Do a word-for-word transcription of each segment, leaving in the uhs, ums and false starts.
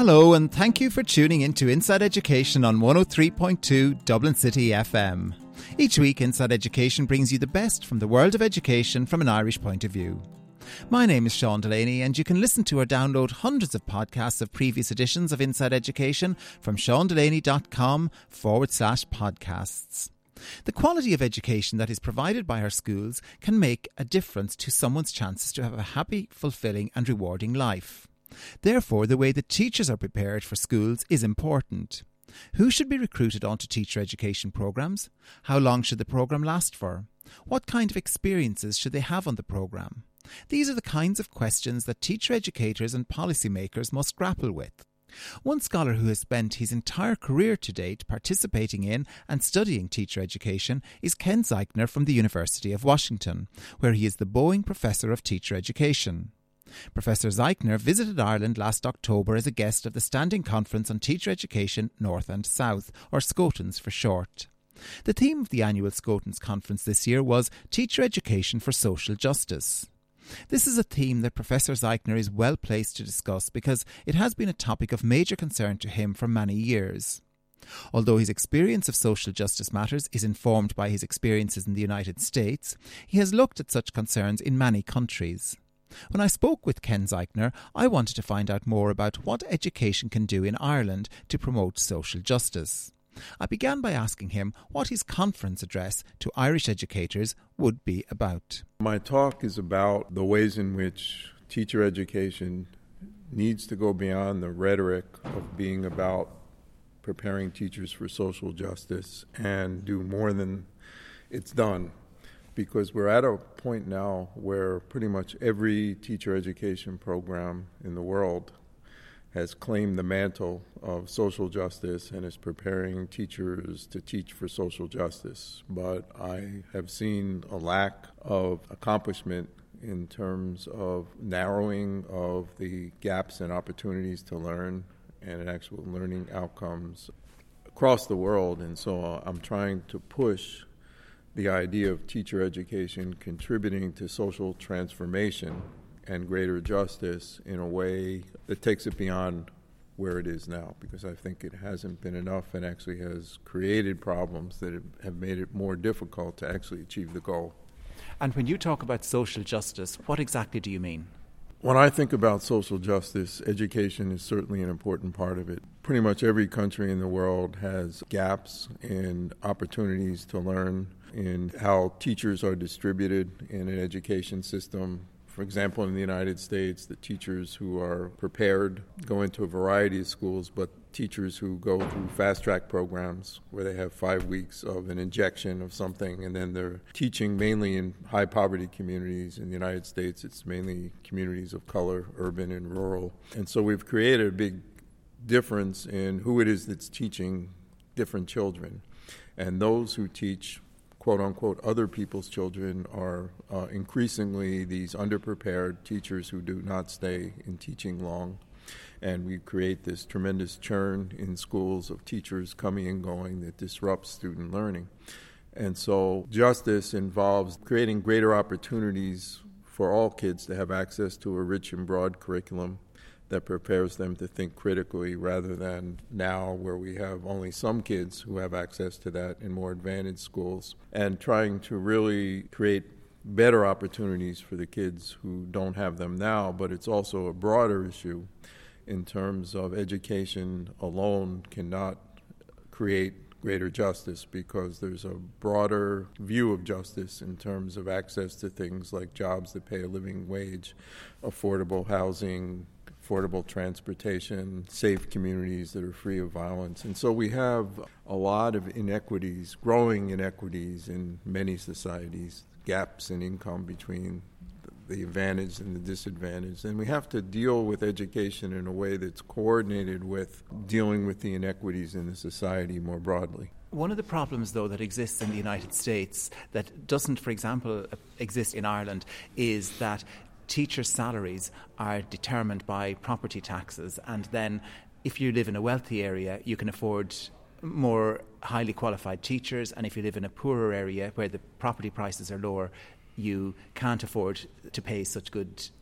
Hello and thank you for tuning in to Inside Education on one oh three point two Dublin City F M. Each week Inside Education brings you the best from the world of education from an Irish point of view. My name is Sean Delaney and you can listen to or download hundreds of podcasts of previous editions of Inside Education from seandelaney.com forward slash podcasts. The quality of education that is provided by our schools can make a difference to someone's chances to have a happy, fulfilling and rewarding life. Therefore, the way that teachers are prepared for schools is important. Who should be recruited onto teacher education programmes? How long should the programme last for? What kind of experiences should they have on the programme? These are the kinds of questions that teacher educators and policymakers must grapple with. One scholar who has spent his entire career to date participating in and studying teacher education is Ken Zeichner from the University of Washington, where he is the Boeing Professor of Teacher Education. Professor Zeichner visited Ireland last October as a guest of the Standing Conference on Teacher Education North and South, or SCOTANS for short. The theme of the annual SCOTANS conference this year was Teacher Education for Social Justice. This is a theme that Professor Zeichner is well placed to discuss because it has been a topic of major concern to him for many years. Although his experience of social justice matters is informed by his experiences in the United States, he has looked at such concerns in many countries. When I spoke with Ken Zeichner, I wanted to find out more about what education can do in Ireland to promote social justice. I began by asking him what his conference address to Irish educators would be about. My talk is about the ways in which teacher education needs to go beyond the rhetoric of being about preparing teachers for social justice and do more than it's done. Because we're at a point now where pretty much every teacher education program in the world has claimed the mantle of social justice and is preparing teachers to teach for social justice. But I have seen a lack of accomplishment in terms of narrowing of the gaps and opportunities to learn and actual learning outcomes across the world. And so I'm trying to push the idea of teacher education contributing to social transformation and greater justice in a way that takes it beyond where it is now, because I think it hasn't been enough and actually has created problems that have made it more difficult to actually achieve the goal. And when you talk about social justice, what exactly do you mean? When I think about social justice, education is certainly an important part of it. Pretty much every country in the world has gaps in opportunities to learn, in how teachers are distributed in an education system. For example, in the United States, the teachers who are prepared go into a variety of schools, but teachers who go through fast-track programs where they have five weeks of an injection of something, and then they're teaching mainly in high-poverty communities. In the United States, it's mainly communities of color, urban and rural. And so we've created a big difference in who it is that's teaching different children. And those who teach quote-unquote other people's children are uh, increasingly these underprepared teachers who do not stay in teaching long. And we create this tremendous churn in schools of teachers coming and going that disrupts student learning. And so justice involves creating greater opportunities for all kids to have access to a rich and broad curriculum that prepares them to think critically, rather than now where we have only some kids who have access to that in more advantaged schools, and trying to really create better opportunities for the kids who don't have them now. But it's also a broader issue in terms of education alone cannot create greater justice, because there's a broader view of justice in terms of access to things like jobs that pay a living wage, affordable housing, affordable transportation, safe communities that are free of violence. And so we have a lot of inequities, growing inequities in many societies, gaps in income between the advantaged and the disadvantaged. And we have to deal with education in a way that's coordinated with dealing with the inequities in the society more broadly. One of the problems, though, that exists in the United States that doesn't, for example, exist in Ireland is that teachers' salaries are determined by property taxes, and then if you live in a wealthy area, you can afford more highly qualified teachers, and if you live in a poorer area where the property prices are lower, you can't afford to pay such good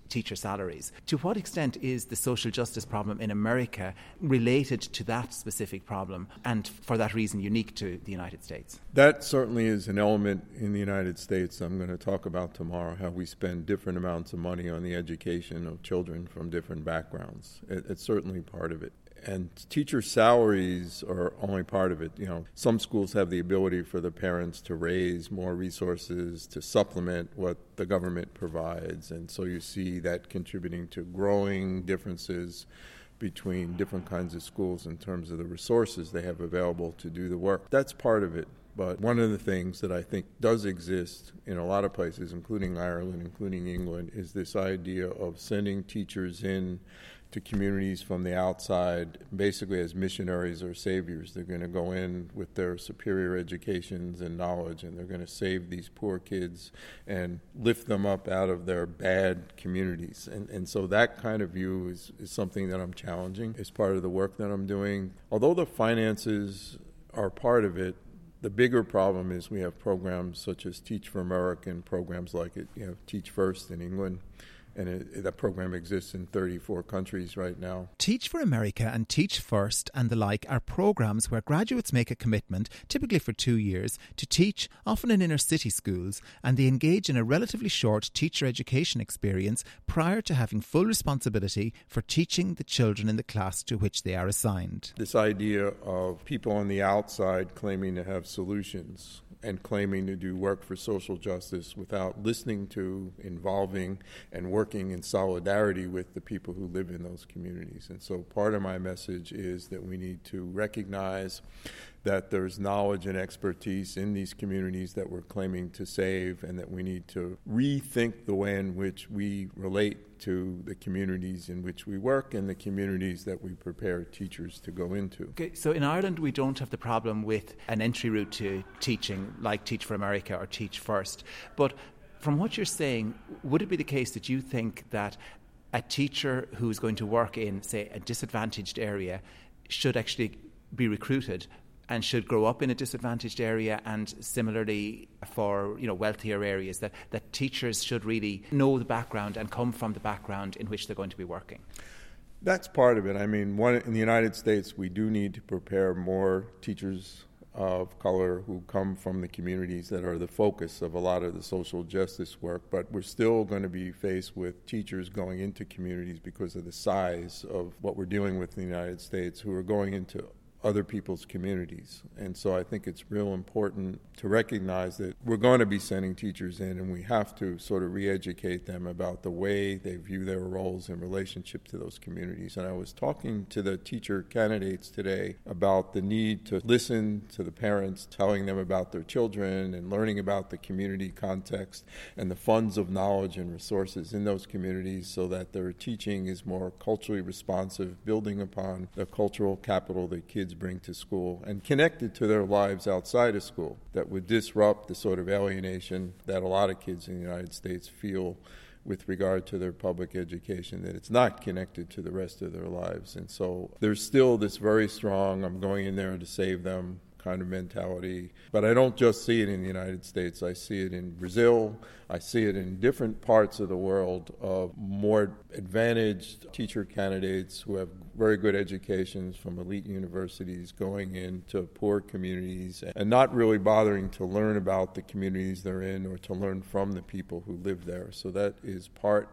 teacher salaries. To what extent is the social justice problem in America related to that specific problem and for that reason unique to the United States? That certainly is an element in the United States I'm going to talk about tomorrow, how we spend different amounts of money on the education of children from different backgrounds. It, it's certainly part of it. And teacher salaries are only part of it. You know, some schools have the ability for the parents to raise more resources to supplement what the government provides. And so you see that contributing to growing differences between different kinds of schools in terms of the resources they have available to do the work. That's part of it. But one of the things that I think does exist in a lot of places, including Ireland, including England, is this idea of sending teachers in to communities from the outside, basically as missionaries or saviors. They're going to go in with their superior educations and knowledge, and they're going to save these poor kids and lift them up out of their bad communities. And and so that kind of view is, is something that I'm challenging as part of the work that I'm doing. Although the finances are part of it, the bigger problem is we have programs such as Teach for America and programs like it, you know, Teach First in England. And it, that program exists in thirty-four countries right now. Teach for America and Teach First and the like are programs where graduates make a commitment, typically for two years, to teach, often in inner city schools, and they engage in a relatively short teacher education experience prior to having full responsibility for teaching the children in the class to which they are assigned. This idea of people on the outside claiming to have solutions and claiming to do work for social justice without listening to, involving, and working in solidarity with the people who live in those communities. And so part of my message is that we need to recognize that there's knowledge and expertise in these communities that we're claiming to save, and that we need to rethink the way in which we relate to the communities in which we work and the communities that we prepare teachers to go into. Okay, so in Ireland we don't have the problem with an entry route to teaching like Teach for America or Teach First, but from what you're saying, would it be the case that you think that a teacher who's going to work in, say, a disadvantaged area should actually be recruited and should grow up in a disadvantaged area, and similarly for, you know, wealthier areas, that, that teachers should really know the background and come from the background in which they're going to be working? That's part of it. I mean, one, in the United States, we do need to prepare more teachers of color who come from the communities that are the focus of a lot of the social justice work, but we're still going to be faced with teachers going into communities because of the size of what we're dealing with in the United States, who are going into other people's communities. And so I think it's real important to recognize that we're going to be sending teachers in, and we have to sort of re-educate them about the way they view their roles in relationship to those communities. And I was talking to the teacher candidates today about the need to listen to the parents, telling them about their children and learning about the community context and the funds of knowledge and resources in those communities, so that their teaching is more culturally responsive, building upon the cultural capital that kids bring to school and connected to their lives outside of school, that would disrupt the sort of alienation that a lot of kids in the United States feel with regard to their public education, that it's not connected to the rest of their lives. And so there's still this very strong, I'm going in there to save them kind of mentality. But I don't just see it in the United States. I see it in Brazil. I see it in different parts of the world of more advantaged teacher candidates who have very good educations from elite universities going into poor communities and not really bothering to learn about the communities they're in or to learn from the people who live there. So that is part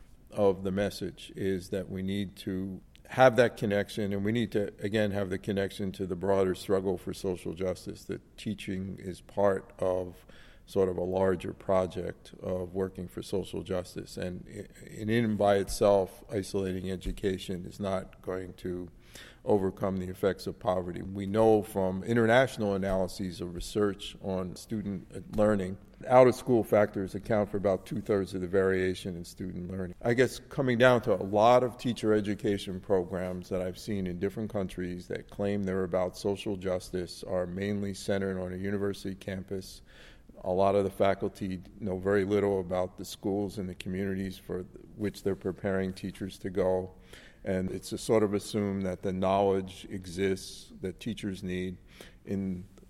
of the message, is that we need to have that connection, and we need to, again, have the connection to the broader struggle for social justice, that teaching is part of sort of a larger project of working for social justice. And in and by itself, isolating education is not going to overcome the effects of poverty. We know from international analyses of research on student learning, out-of-school factors account for about two-thirds of the variation in student learning. I guess coming down to a lot of teacher education programs that I've seen in different countries that claim they're about social justice are mainly centered on a university campus. A lot of the faculty know very little about the schools and the communities for which they're preparing teachers to go. And it's a sort of assumed that the knowledge exists that teachers need in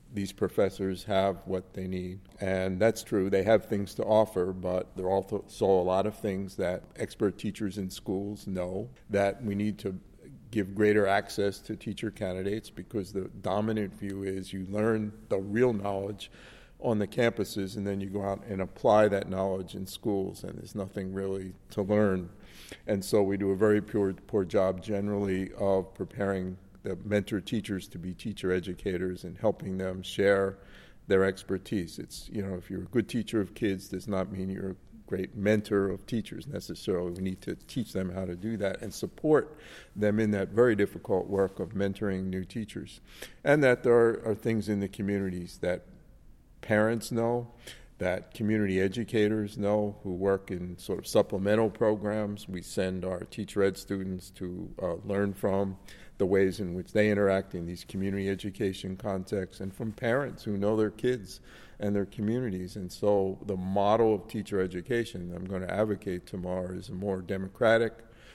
these professors have what they need. And that's true. They have things to offer, but there are also a lot of things that expert teachers in schools know that we need to give greater access to teacher candidates, because the dominant view is you learn the real knowledge on the campuses and then you go out and apply that knowledge in schools, and there's nothing really to learn. And so we do a very poor, poor job generally of preparing the mentor teachers to be teacher educators and helping them share their expertise. It's, you know, if you're a good teacher of kids, does not mean you're a great mentor of teachers necessarily. We need to teach them how to do that and support them in that very difficult work of mentoring new teachers. And that there are, are things in the communities that parents know, that community educators know who work in sort of supplemental programs. We send our teacher ed students to uh, learn from the ways in which they interact in these community education contexts, and from parents who know their kids and their communities. And so the model of teacher education I'm going to advocate tomorrow is a more democratic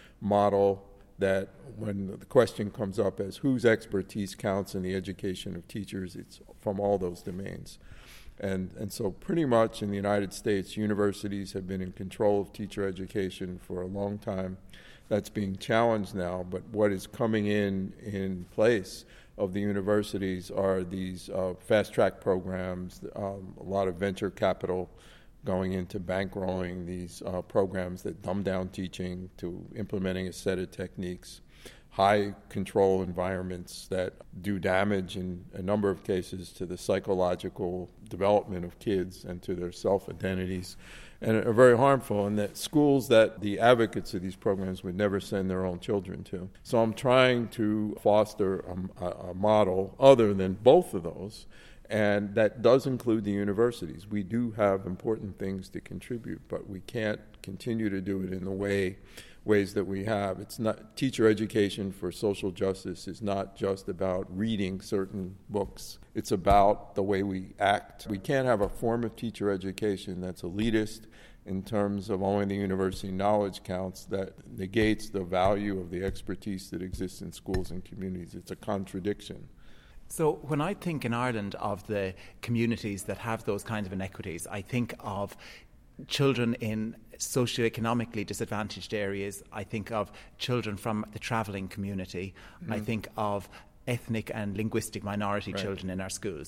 model that when the question comes up as whose expertise counts in the education of teachers, it's from all those domains. And and so pretty much in the United States, universities have been in control of teacher education for a long time. That's being challenged now, but what is coming in in place of the universities are these uh, fast-track programs, um, a lot of venture capital going into bankrolling these uh, programs that dumb down teaching to implementing a set of techniques, high control environments that do damage in a number of cases to the psychological development of kids and to their self-identities, and are very harmful, and that schools that the advocates of these programs would never send their own children to. So I'm trying to foster a, a model other than both of those, and that does include the universities. We do have important things to contribute, but we can't continue to do it in the way ways that we have. It's not, teacher education for social justice is not just about reading certain books. It's about the way we act. We can't have a form of teacher education that's elitist in terms of only the university knowledge counts, that negates the value of the expertise that exists in schools and communities. It's a contradiction. So when I think in Ireland of the communities that have those kinds of inequities, I think of children in socioeconomically disadvantaged areas. I think of children from the travelling community. Mm-hmm. I think of ethnic and linguistic minority right. children in our schools.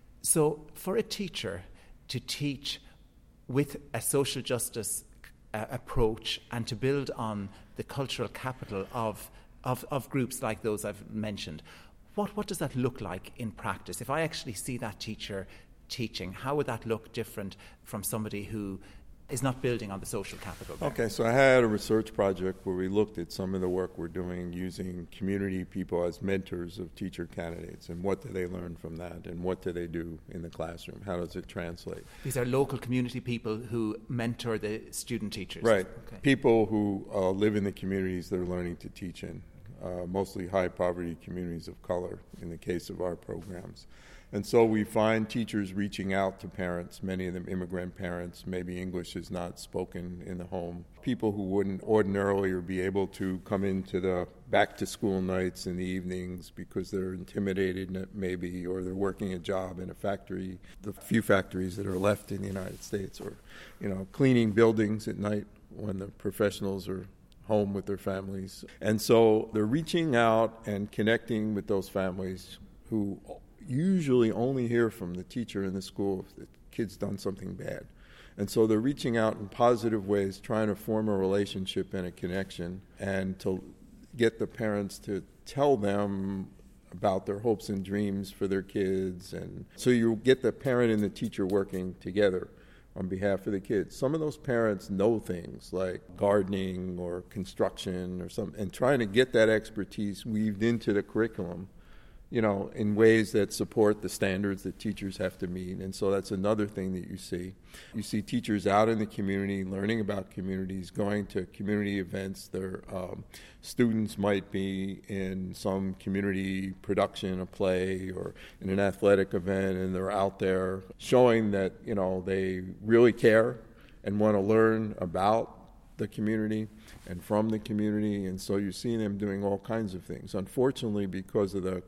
So for a teacher to teach with a social justice uh, approach and to build on the cultural capital of, of, of groups like those I've mentioned, what, what does that look like in practice? If I actually see that teacher teaching, how would that look different from somebody who is not building on the social capital there? Okay, so I had a research project where we looked at some of the work we're doing using community people as mentors of teacher candidates, and what do they learn from that, and what do they do in the classroom? How does it translate? These are local community people who mentor the student teachers. Right, okay. People who uh, live in the communities they're learning to teach in, uh, mostly high poverty communities of color in the case of our programs. And so we find teachers reaching out to parents, many of them immigrant parents, maybe English is not spoken in the home, people who wouldn't ordinarily or be able to come into the back-to-school nights in the evenings because they're intimidated maybe, or they're working a job in a factory, the few factories that are left in the United States, or, you know, cleaning buildings at night when the professionals are home with their families. And so they're reaching out and connecting with those families who usually only hear from the teacher in the school if the kid's done something bad. And so they're reaching out in positive ways, trying to form a relationship and a connection, and to get the parents to tell them about their hopes and dreams for their kids. And so you get the parent and the teacher working together on behalf of the kids. Some of those parents know things like gardening or construction or something, and trying to get that expertise weaved into the curriculum, you know, in ways that support the standards that teachers have to meet. And so that's another thing that you see. You see teachers out in the community, learning about communities, going to community events. Their um, students might be in some community production, a play, or in an athletic event, and they're out there showing that, you know, they really care and want to learn about the community and from the community. And so you're seeing them doing all kinds of things. Unfortunately, because of the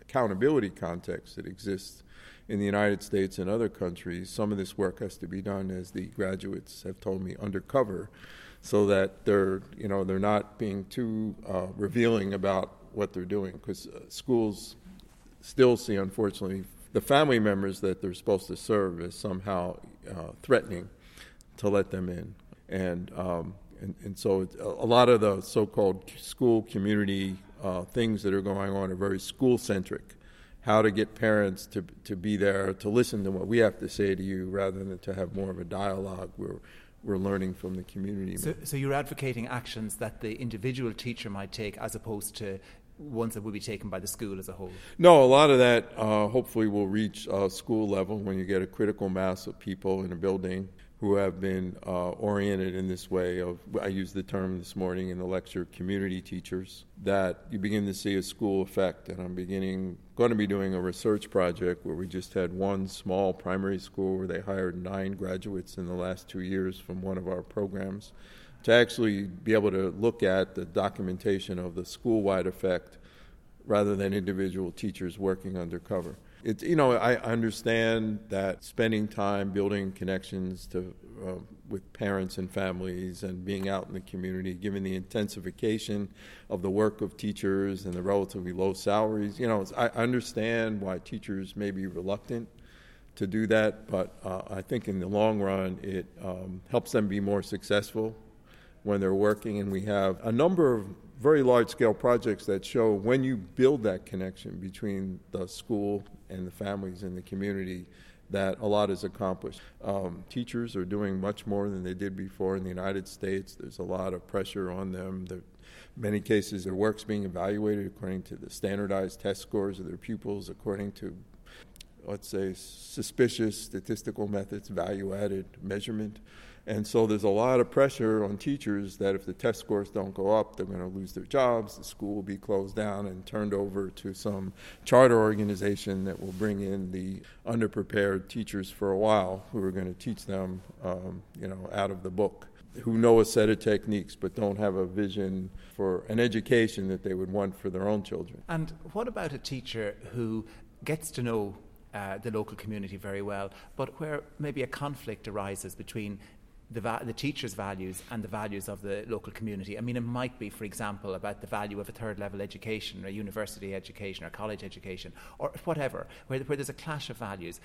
accountability context that exists in the United States and other countries, some of this work has to be done, as the graduates have told me, undercover, so that they're, you know, they're not being too uh, revealing about what they're doing, because uh, schools still see, unfortunately, the family members that they're supposed to serve as somehow uh, threatening to let them in. And um, and, and so it, a lot of the so-called school community uh, things that are going on are very school-centric. How to get parents to to be there, to listen to what we have to say to you, rather than to have more of a dialogue where we're learning from the community. So, so you're advocating actions that the individual teacher might take as opposed to ones that will be taken by the school as a whole? No, a lot of that uh, hopefully will reach uh, school level when you get a critical mass of people in a building who have been uh, oriented in this way of, I used the term this morning in the lecture, community teachers, that you begin to see a school effect. And I'm beginning, going to be doing a research project where we just had one small primary school where they hired nine graduates in the last two years from one of our programs to actually be able to look at the documentation of the school-wide effect rather than individual teachers working undercover. It, you know, I understand that spending time building connections to uh, with parents and families and being out in the community, given the intensification of the work of teachers and the relatively low salaries, you know, I understand why teachers may be reluctant to do that, but uh, I think in the long run it um, helps them be more successful when they're working. And we have a number of very large-scale projects that show when you build that connection between the school and the families in the community, that a lot is accomplished. Um, teachers are doing much more than they did before in the United States. There's a lot of pressure on them. In many cases, their work's being evaluated according to the standardized test scores of their pupils, according to, let's say, suspicious statistical methods, value-added measurement. And so there's a lot of pressure on teachers that if the test scores don't go up, they're going to lose their jobs, the school will be closed down and turned over to some charter organization that will bring in the underprepared teachers for a while who are going to teach them, um, you know, out of the book, who know a set of techniques but don't have a vision for an education that they would want for their own children. And what about a teacher who gets to know uh, the local community very well, but where maybe a conflict arises between The, va- the teacher's values and the values of the local community? I mean, it might be, for example, about the value of a third-level education, or university education, or college education, or whatever, where, where there's a clash of values.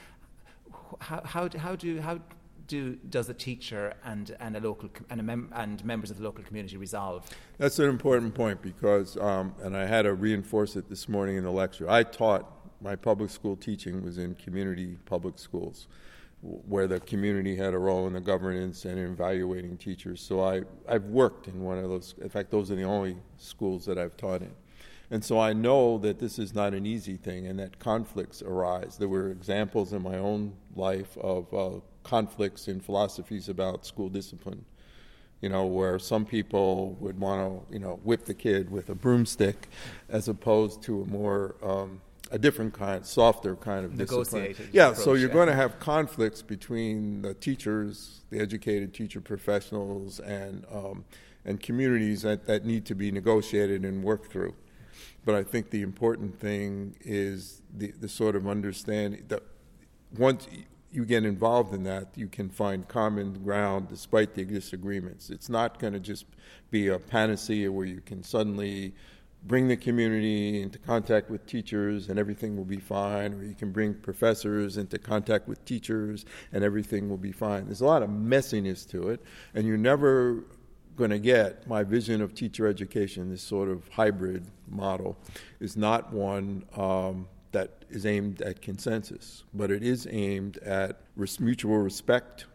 How, how, do, how do how do does a teacher and and a local and a mem- and members of the local community resolve? That's an important point because, um, and I had to reinforce it this morning in the lecture. I taught my public school teaching was in community public schools, where the community had a role in the governance and in evaluating teachers. So I, I've worked in one of those. In fact, those are the only schools that I've taught in. And so I know that this is not an easy thing and that conflicts arise. There were examples in my own life of uh, conflicts in philosophies about school discipline, you know, where some people would want to, you know, whip the kid with a broomstick as opposed to a more... Um, a different kind, softer kind of discipline. Yeah, approach, so you're yeah. going to have conflicts between the teachers, the educated teacher professionals, and um, and communities that, that need to be negotiated and worked through. But I think the important thing is the, the sort of understanding that once you get involved in that, you can find common ground despite the disagreements. It's not going to just be a panacea where you can suddenly bring the community into contact with teachers and everything will be fine, or you can bring professors into contact with teachers and everything will be fine. There's a lot of messiness to it, and you're never going to get my vision of teacher education, this sort of hybrid model, is not one um, that is aimed at consensus, but it is aimed at res- mutual respect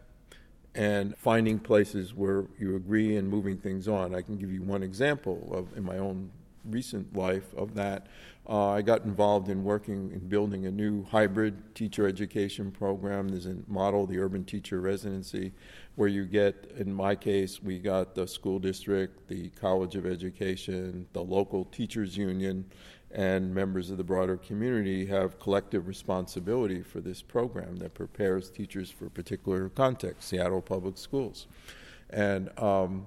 and finding places where you agree and moving things on. I can give you one example of in my own recent life of that. Uh, I got involved in working in building a new hybrid teacher education program. There's a model, the Urban Teacher Residency, where you get, in my case, we got the school district, the College of Education, the local teachers union, and members of the broader community have collective responsibility for this program that prepares teachers for particular contexts, Seattle Public Schools. And um,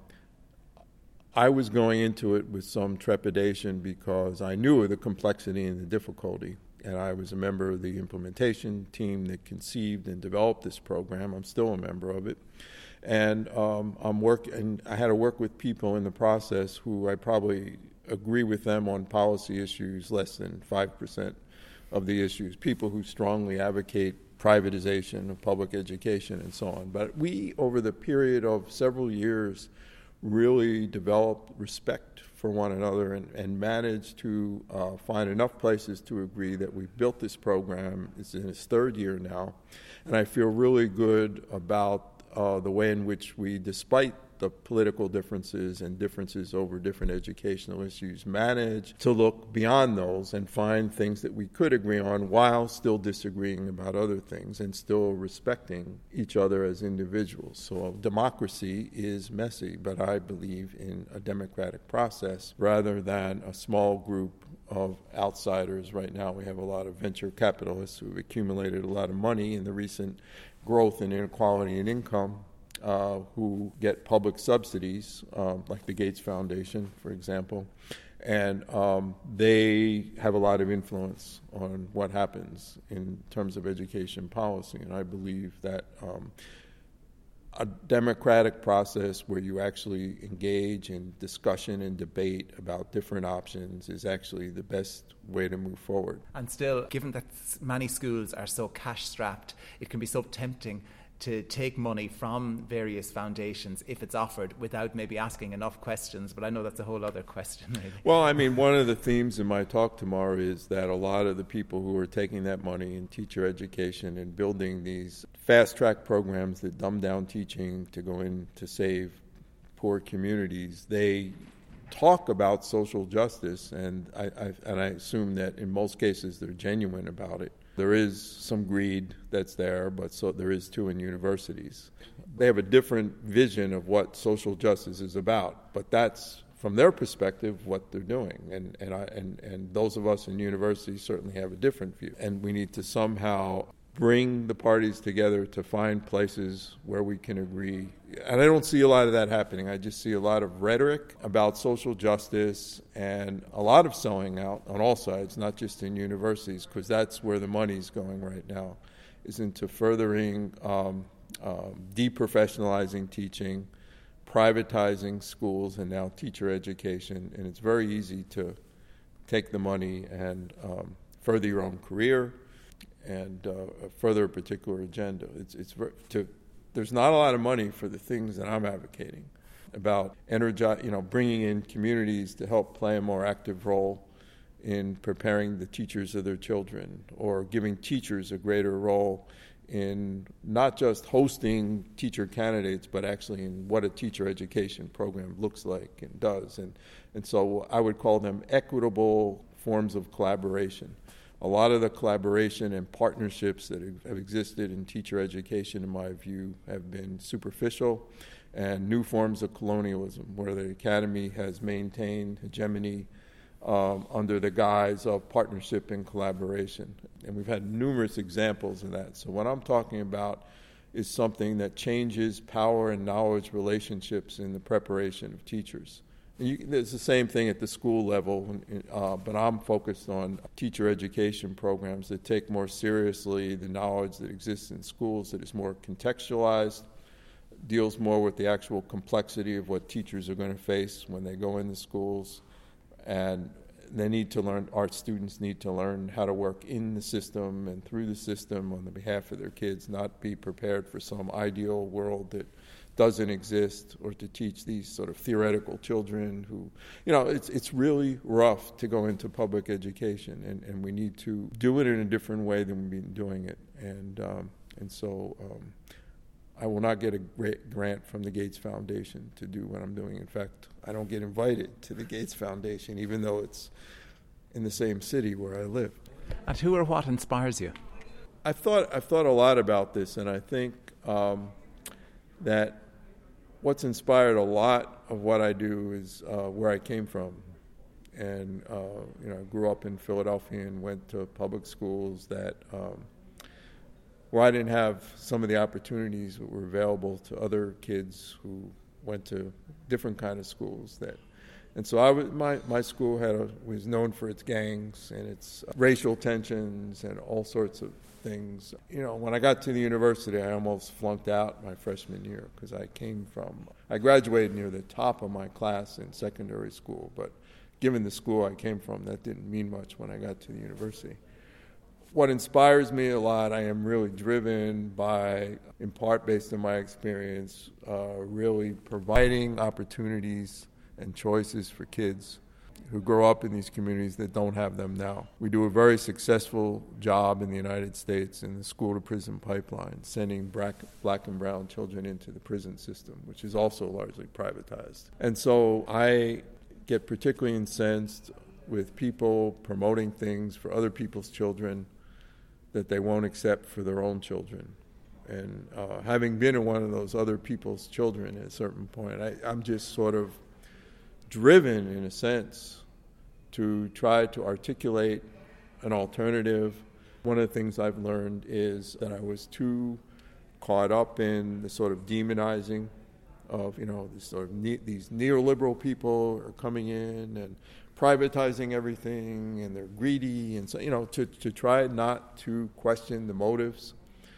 I was going into it with some trepidation because I knew of the complexity and the difficulty and I was a member of the implementation team that conceived and developed this program. I'm still a member of it. And um, I'm work, and I had to work with people in the process who I probably agree with them on policy issues less than five percent of the issues, people who strongly advocate privatization of public education and so on. But we, over the period of several years, really developed respect for one another and, and managed to uh, find enough places to agree that we've built this program. It's in its third year now, and I feel really good about uh, the way in which we, despite the political differences and differences over different educational issues, manage to look beyond those and find things that we could agree on while still disagreeing about other things and still respecting each other as individuals. So democracy is messy, but I believe in a democratic process rather than a small group of outsiders. Right now we have a lot of venture capitalists who have accumulated a lot of money in the recent growth in inequality in income, Uh, who get public subsidies, um, like the Gates Foundation, for example, and um, they have a lot of influence on what happens in terms of education policy. And I believe that um, a democratic process where you actually engage in discussion and debate about different options is actually the best way to move forward. And still, given that many schools are so cash-strapped, it can be so tempting to take money from various foundations if it's offered without maybe asking enough questions. But I know that's a whole other question, maybe. Well, I mean, one of the themes in my talk tomorrow is that a lot of the people who are taking that money in teacher education and building these fast-track programs that dumb down teaching to go in to save poor communities, they talk about social justice, and I, I, and I assume that in most cases they're genuine about it. There is some greed that's there, but so there is too in universities. They have a different vision of what social justice is about, but that's, from their perspective, what they're doing. And and, I, and and those of us in universities certainly have a different view. And we need to somehow bring the parties together to find places where we can agree. And I don't see a lot of that happening. I just see a lot of rhetoric about social justice and a lot of selling out on all sides, not just in universities, because that's where the money's going right now, is into furthering um, um, deprofessionalizing teaching, privatizing schools, and now teacher education. And it's very easy to take the money and um, further your own career and uh, further a particular agenda. It's it's to there's not a lot of money for the things that I'm advocating about energize, you know, bringing in communities to help play a more active role in preparing the teachers of their children, or giving teachers a greater role in not just hosting teacher candidates, but actually in what a teacher education program looks like and does. And and so I would call them equitable forms of collaboration. A lot of the collaboration and partnerships that have existed in teacher education, in my view, have been superficial and new forms of colonialism, where the academy has maintained hegemony um, under the guise of partnership and collaboration. And we've had numerous examples of that. So what I'm talking about is something that changes power and knowledge relationships in the preparation of teachers. You, it's the same thing at the school level, uh, but I'm focused on teacher education programs that take more seriously the knowledge that exists in schools, that is more contextualized, deals more with the actual complexity of what teachers are going to face when they go into schools. And they need to learn, our students need to learn how to work in the system and through the system on the behalf of their kids, not be prepared for some ideal world that doesn't exist, or to teach these sort of theoretical children who, you know, it's it's really rough to go into public education, and, and we need to do it in a different way than we've been doing it. And um, and so um, I will not get a great grant from the Gates Foundation to do what I'm doing. In fact, I don't get invited to the Gates Foundation, even though it's in the same city where I live. And who or what inspires you? I've thought I've thought a lot about this, and I think um, that what's inspired a lot of what I do is uh, where I came from. And, uh, you know, I grew up in Philadelphia and went to public schools that, um, where I didn't have some of the opportunities that were available to other kids who went to different kind of schools that, And so I was, my, my school had a, was known for its gangs and its racial tensions and all sorts of things. You know, when I got to the university, I almost flunked out my freshman year because I came from, I graduated near the top of my class in secondary school, but given the school I came from, that didn't mean much when I got to the university. What inspires me a lot, I am really driven by, in part based on my experience, uh, really providing opportunities and choices for kids who grow up in these communities that don't have them now. We do a very successful job in the United States in the school-to-prison pipeline, sending black, black and brown children into the prison system, which is also largely privatized. And so I get particularly incensed with people promoting things for other people's children that they won't accept for their own children. And uh, having been in one of those other people's children at a certain point, I, I'm just sort of driven, in a sense, to try to articulate an alternative. One of the things I've learned is that I was too caught up in the sort of demonizing of, you know, this sort of ne- these neoliberal people are coming in and privatizing everything, and they're greedy, and so, you know, to, to try not to question the motives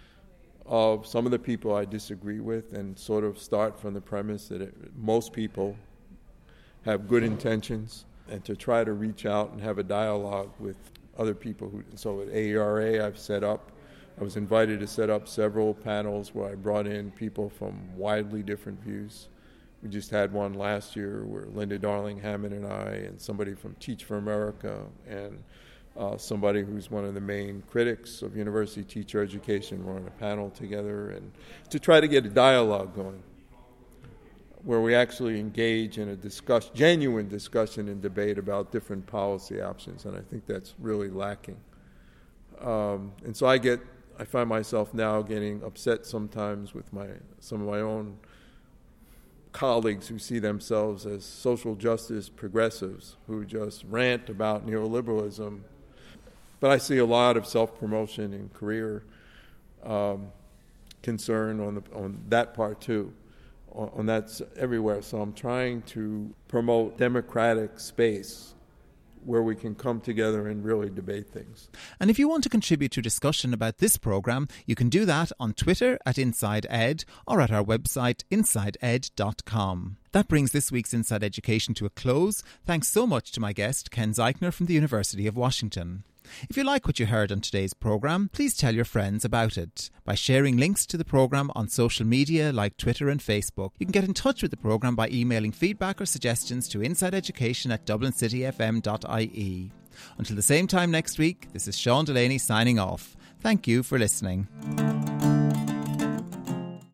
of some of the people I disagree with and sort of start from the premise that it, most people have good intentions, and to try to reach out and have a dialogue with other people. Who, so at A E R A, I've set up, I was invited to set up several panels where I brought in people from widely different views. We just had one last year where Linda Darling-Hammond and I and somebody from Teach for America and uh, somebody who's one of the main critics of university teacher education were on a panel together, and to try to get a dialogue going where we actually engage in a discuss, genuine discussion and debate about different policy options, and I think that's really lacking. Um, and so I get, I find myself now getting upset sometimes with my some of my own colleagues who see themselves as social justice progressives who just rant about neoliberalism. But I see a lot of self-promotion and career um, concern on the on that part too. On that's everywhere. So I'm trying to promote democratic space where we can come together and really debate things. And if you want to contribute to discussion about this programme, you can do that on Twitter at Inside Ed or at our website inside ed dot com. That brings this week's Inside Education to a close. Thanks so much to my guest, Ken Zeichner from the University of Washington. If you like what you heard on today's programme, please tell your friends about it by sharing links to the programme on social media like Twitter and Facebook. You can get in touch with the programme by emailing feedback or suggestions to insideeducation at dublin city f m dot i e. Until the same time next week, this is Sean Delaney signing off. Thank you for listening.